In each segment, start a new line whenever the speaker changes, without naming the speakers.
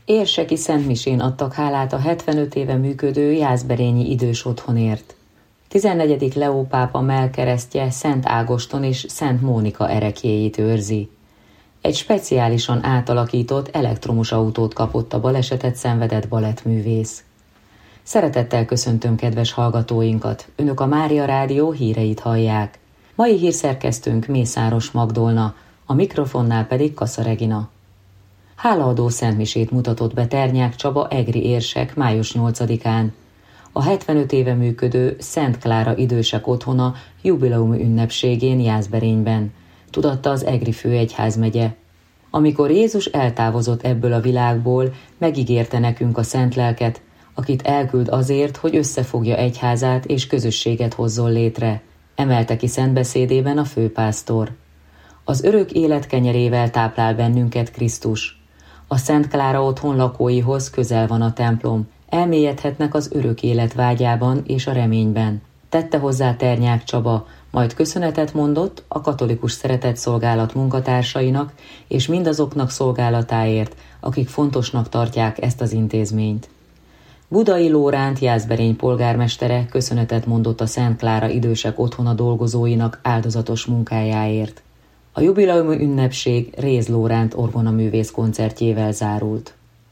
Érseki szentmisén adtak hálát a 75 éve működő Jászberényi idős otthonért. 14. Leó pápa mellkeresztje Szent Ágoston és Szent Mónika ereklyéit őrzi. Egy speciálisan átalakított elektromos autót kapott a balesetet szenvedett balettművész. Szeretettel köszöntöm kedves hallgatóinkat, Önök a Mária Rádió híreit hallják. Mai hírszerkesztőnk Mészáros Magdolna, a mikrofonnál pedig Kassa Regina. Hálaadó szentmisét mutatott be Ternyák Csaba egri érsek május 8-án. A 75 éve működő Szent Klára idősek otthona jubileumi ünnepségén Jászberényben, tudatta az egri főegyházmegye. Amikor Jézus eltávozott ebből a világból, megígérte nekünk a szent lelket, akit elküld azért, hogy összefogja egyházát és közösséget hozzon létre, emelte ki szentbeszédében a főpásztor. Az örök élet kenyerével táplál bennünket Krisztus. A Szent Klára otthon lakóihoz közel van a templom, elmélyedhetnek az örök élet vágyában és a reményben. Tette hozzá Ternyák Csaba, majd köszönetet mondott a katolikus szeretetszolgálat munkatársainak és mindazoknak szolgálatáért, akik fontosnak tartják ezt az intézményt. Budai Lóránt Jászberény polgármestere köszönetet mondott a Szent Klára idősek otthona dolgozóinak áldozatos munkájáért. A jubileumi ünnepség Réz Lóránt orgonaművész koncertjével zárult.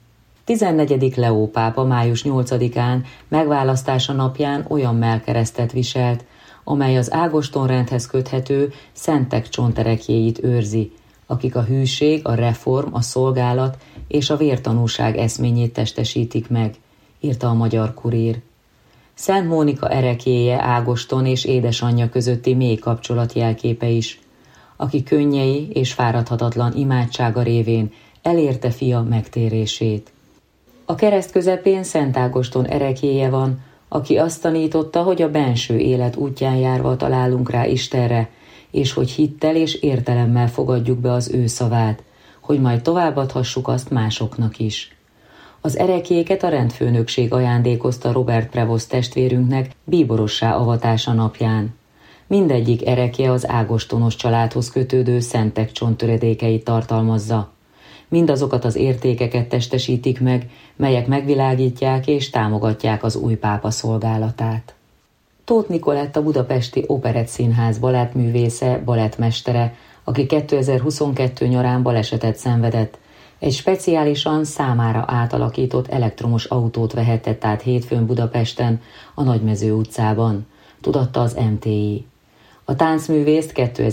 14. Leó pápa május 8-án megválasztása napján olyan mellkeresztet viselt, amely az Ágoston-rendhez köthető szentek csonterekjéit őrzi, akik a hűség, a reform, a szolgálat és a vértanúság eszményét testesítik meg, írta a Magyar Kurír. Szent Mónika ereklyéje Ágoston és édesanyja közötti mély kapcsolat jelképe is, aki könnyei és fáradhatatlan imádsága révén elérte fia megtérését. A kereszt közepén Szent Ágoston ereklyéje van, aki azt tanította, hogy a benső élet útján járva találunk rá Istenre, és hogy hittel és értelemmel fogadjuk be az ő szavát, hogy majd továbbadhassuk azt másoknak is. Az ereklyéket a rendfőnökség ajándékozta Robert Prevost testvérünknek bíborossá avatása napján. Mindegyik erekje az ágostonos családhoz kötődő szentek csonttöredékeit tartalmazza. Mindazokat az értékeket testesítik meg, melyek megvilágítják és támogatják az új pápa szolgálatát. Tóth Nikolett a Budapesti Operett Színház balettművésze, balettmestere, aki 2022 nyarán balesetet szenvedett, egy speciálisan számára átalakított elektromos autót vehetett át hétfőn Budapesten, a Nagymező utcában, tudatta az MTI. A táncművészt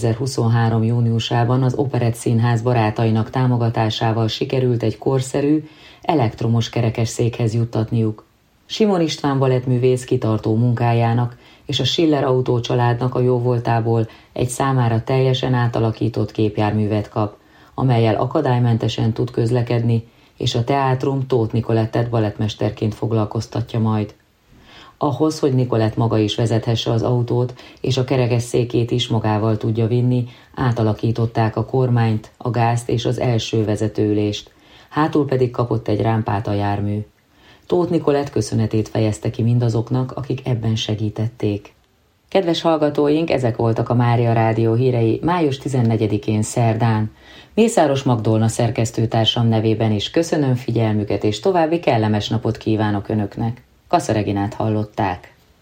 2023. júniusában az Operett Színház barátainak támogatásával sikerült egy korszerű, elektromos kerekesszékhez juttatniuk. Simon István balettművész kitartó munkájának és a Schiller Autó családnak a jóvoltából egy számára teljesen átalakított képjárművet kap, amellyel akadálymentesen tud közlekedni, és a teátrum Tóth Nikolettet balettmesterként foglalkoztatja majd. Ahhoz, hogy Nikolett maga is vezethesse az autót, és a kerekesszékét is magával tudja vinni, átalakították a kormányt, a gázt és az első vezetőülést, hátul pedig kapott egy rámpát a jármű. Tóth Nikolett köszönetét fejezte ki mindazoknak, akik ebben segítették. Kedves hallgatóink, ezek voltak a Mária Rádió hírei május 14-én szerdán. Mészáros Magdolna szerkesztőtársam nevében is köszönöm figyelmüket, és további kellemes napot kívánok Önöknek. Kassa Reginát hallották.